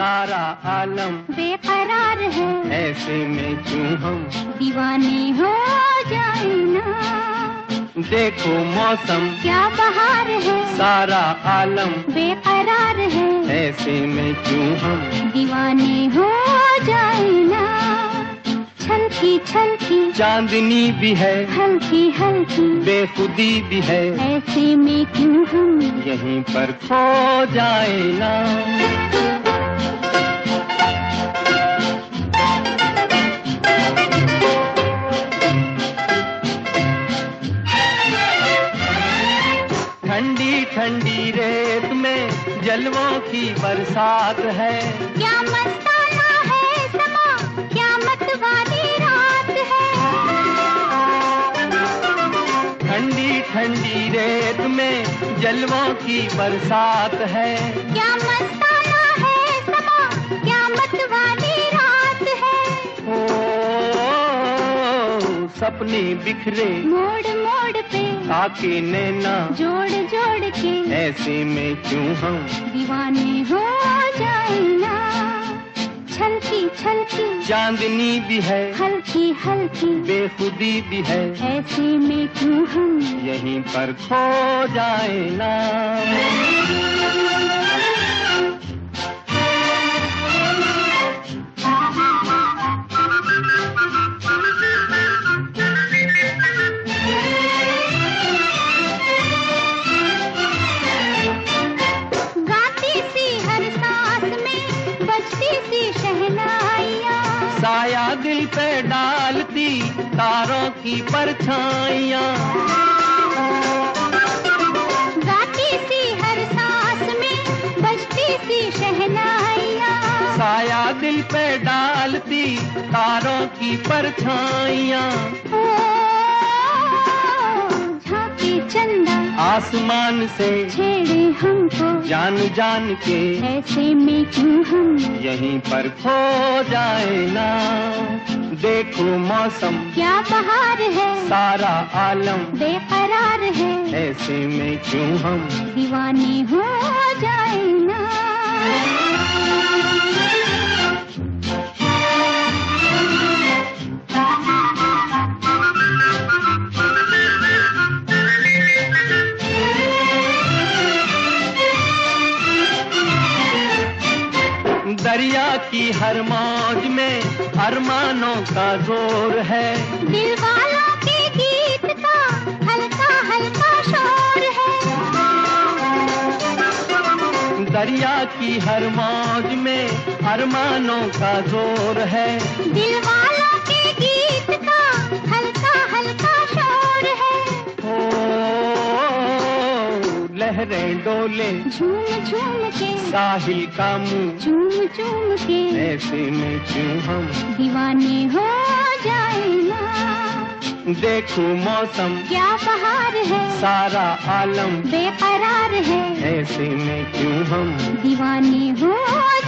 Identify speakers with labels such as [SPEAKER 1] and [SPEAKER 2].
[SPEAKER 1] सारा आलम
[SPEAKER 2] बेकरार है,
[SPEAKER 1] ऐसे में क्यों हम
[SPEAKER 2] दीवाने हो जाए ना।
[SPEAKER 1] देखो मौसम
[SPEAKER 2] क्या बहार है,
[SPEAKER 1] सारा आलम
[SPEAKER 2] बेकरार है,
[SPEAKER 1] ऐसे में क्यों हम
[SPEAKER 2] दीवाने हो जाए ना। छलकी छलकी
[SPEAKER 1] चांदनी भी है,
[SPEAKER 2] हल्की हल्की
[SPEAKER 1] बेखुदी भी है,
[SPEAKER 2] ऐसे में क्यों हम
[SPEAKER 1] यहीं पर खो जाए ना। ठंडी ठंडी रेत में जलवों की बरसात है,
[SPEAKER 2] क्या मस्ताना है समा, क्या मतवाली रात है।
[SPEAKER 1] ठंडी ठंडी रेत में जलवों की बरसात है,
[SPEAKER 2] क्या मस्ताना है समा, क्या मतवाली रात है।
[SPEAKER 1] ओ सपने बिखरे
[SPEAKER 2] मोड़ मोड़ पे
[SPEAKER 1] ताके नैना
[SPEAKER 2] जोड़ जोड़ के,
[SPEAKER 1] ऐसे में क्यों हम
[SPEAKER 2] दीवाने हो जाए ना। छलकी छलकी
[SPEAKER 1] चांदनी भी है,
[SPEAKER 2] हल्की हल्की
[SPEAKER 1] बेखुदी भी है,
[SPEAKER 2] ऐसे में क्यों हम
[SPEAKER 1] यहीं पर खो जाए ना। साया दिल पे डालती तारों की परछाइयाँ,
[SPEAKER 2] गाती सी हर सांस में बजती सी शहनाइयाँ।
[SPEAKER 1] साया दिल पे डालती तारों की परछाइयाँ।
[SPEAKER 2] झांकी चंदा
[SPEAKER 1] आसमान से
[SPEAKER 2] छेड़े हमको
[SPEAKER 1] जान जान के,
[SPEAKER 2] ऐसे में क्यों हम
[SPEAKER 1] यहीं पर खो जाए ना। देखो मौसम
[SPEAKER 2] क्या बहार है,
[SPEAKER 1] सारा आलम
[SPEAKER 2] बेकरार है,
[SPEAKER 1] ऐसे में क्यों हम
[SPEAKER 2] दीवाने हो जाए ना।
[SPEAKER 1] दरिया की हर मौज में अरमानों का जोर है,
[SPEAKER 2] दिल वालों के गीत का हल्का हल्का शोर है।
[SPEAKER 1] दरिया की हर मौज में अरमानों का जोर है,
[SPEAKER 2] दिल वालों के गीत का हल्का हल्का शोर है।
[SPEAKER 1] लहरें डोले
[SPEAKER 2] झूम झूम के,
[SPEAKER 1] साहिल का मुंह
[SPEAKER 2] झूम झूम के,
[SPEAKER 1] ऐसे में क्यों हम
[SPEAKER 2] दीवाने हो जाए ना।
[SPEAKER 1] देखो मौसम
[SPEAKER 2] क्या बहार है,
[SPEAKER 1] सारा आलम
[SPEAKER 2] बेकरार है,
[SPEAKER 1] ऐसे में क्यों हम
[SPEAKER 2] दीवाने हो